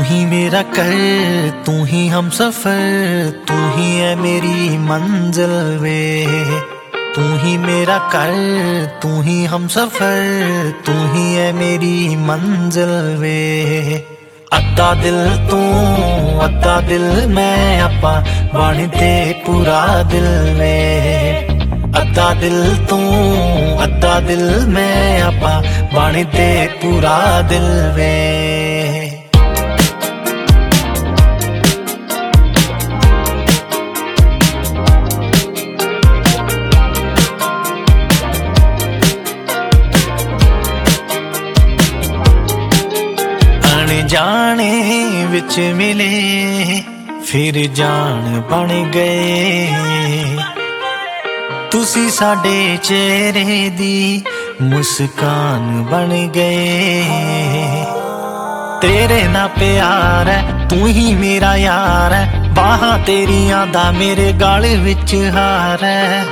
ही मेरा कर, तू ही हम सफर, तू ही है मेरी मंजिल वे। तू ही मेरा कर, तू ही हम सफर, तू ही है मेरी मंजिल वे। अद्धा दिल तू अद्धा दिल मैं, आपां बनदे पूरा दिल वे। अद्धा दिल तू अद्धा दिल मैं, आपां बनदे पूरा दिल वे। जाने विच मिले फिर जान बन गए, तुसी साडे चेहरे दी मुस्कान बन गए। तेरे ना प्यार है, तू ही मेरा यार है, बाहां तेरियां दा मेरे गल विच हार है।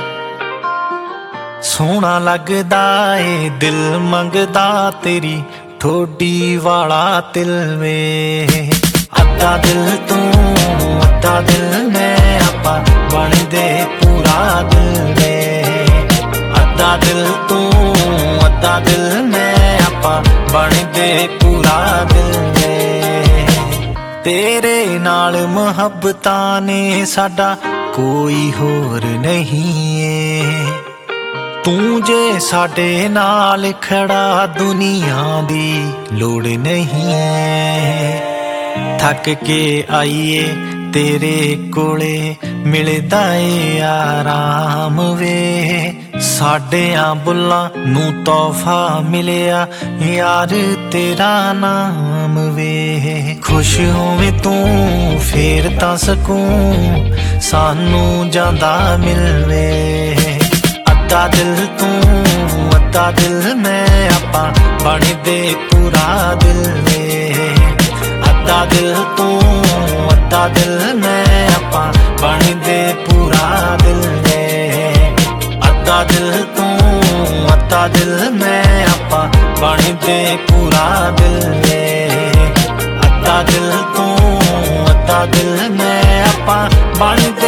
सोहना लगदा ए दिल मंगदा तेरी ठोडी वाला तिल वे। अद्धा दिल तू अद्धा दिल मैं, आपां बनदे पूरा दिल वे। अद्धा दिल तू अद्धा दिल मैं, आपां बनदे पूरा दिल वे। तेरे नाल मुहब्बतां ने साडा कोई होर नहीं है। तू जे साडे नाल खड़ा दुनिया दी लोड़ नहीं है। थक के आईए तेरे कोले मिलदा ए आराम वे। साडियां बुल्लां नू तोहफा मिलिया यार तेरा नाम वे। खुश होवे तू फेर तां सकूं सानू जांदा मिलवे। अद्धा दिल तू अद्धा दिल मैं, आपां बनदे पूरा दिल वे। अद्धा दिल तू अद्धा दिल मैं, आपां बनदे पूरा दिल वे। अद्धा दिल तू अद्धा दिल मैं, आपां बनदे पूरा दिल वे। अद्धा दिल तू अद्धा दिल मैं, आपां बनदे